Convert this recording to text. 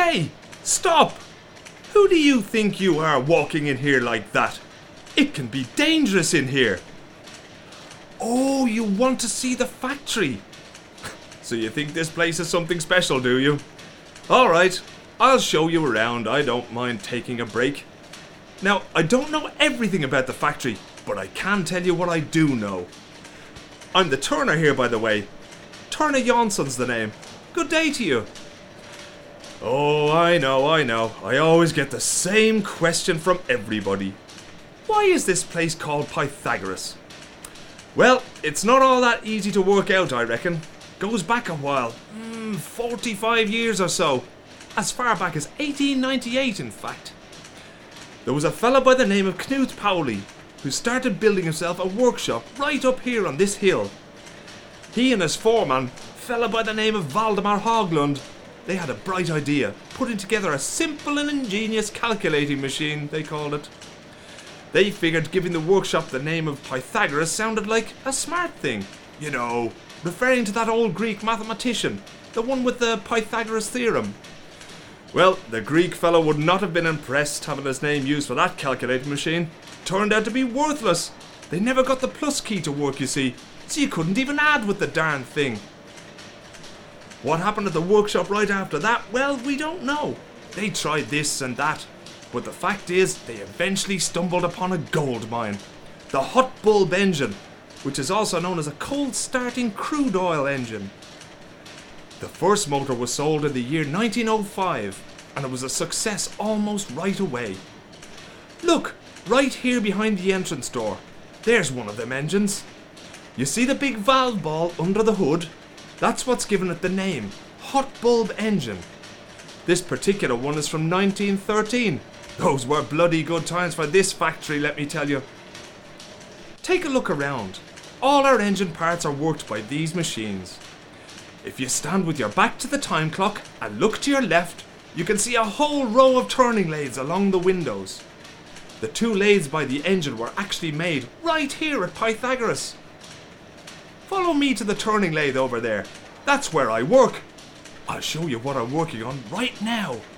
Hey, stop! Who do you think you are walking in here like that? It can be dangerous in here. Oh, you want to see the factory? So you think this place is something special, do you? Alright, I'll show you around. I don't mind taking a break. Now, I don't know everything about the factory, but I can tell you what I do know. I'm the turner here, by the way. Turner Jonsson's the name. Good day to you. Oh, I know. I always get the same question from everybody. Why is this place called Pythagoras? Well, it's not all that easy to work out, I reckon. Goes back a while. 45 years or so. As far back as 1898, in fact. There was a fella by the name of Knut Pauli who started building himself a workshop right up here on this hill. He and his foreman, fella by the name of Valdemar Haglund, they had a bright idea, putting together a simple and ingenious calculating machine, they called it. They figured giving the workshop the name of Pythagoras sounded like a smart thing. You know, referring to that old Greek mathematician, the one with the Pythagoras theorem. Well, the Greek fellow would not have been impressed having his name used for that calculating machine. Turned out to be worthless. They never got the plus key to work, you see, so you couldn't even add with the darn thing. What happened at the workshop right after that? Well, we don't know. They tried this and that, but the fact is they eventually stumbled upon a gold mine. The hot bulb engine, which is also known as a cold starting crude oil engine. The first motor was sold in the year 1905, and it was a success almost right away. Look, right here behind the entrance door, there's one of them engines. You see the big valve ball under the hood? That's what's given it the name, hot bulb engine. This particular one is from 1913. Those were bloody good times for this factory, let me tell you. Take a look around. All our engine parts are worked by these machines. If you stand with your back to the time clock and look to your left, you can see a whole row of turning lathes along the windows. The two lathes by the engine were actually made right here at Pythagoras. Follow me to the turning lathe over there. That's where I work. I'll show you what I'm working on right now.